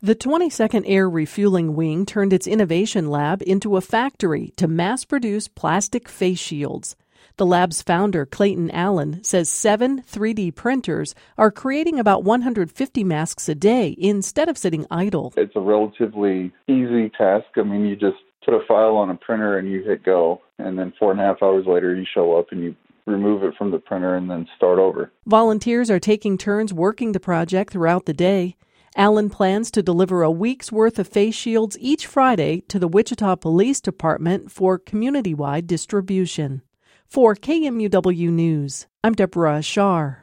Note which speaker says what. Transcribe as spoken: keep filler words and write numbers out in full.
Speaker 1: The twenty-second Air Refueling Wing turned its innovation lab into a factory to mass-produce plastic face shields. The lab's founder, Clayton Allen, says seven three D printers are creating about one hundred fifty masks a day instead of sitting idle.
Speaker 2: It's a relatively easy task. I mean, you just put a file on a printer and you hit go, and then four and a half hours later you show up and you remove it from the printer and then start over.
Speaker 1: Volunteers are taking turns working the project throughout the day. Allen plans to deliver a week's worth of face shields each Friday to the Wichita Police Department for community-wide distribution. For K M U W News, I'm Deborah Ashar.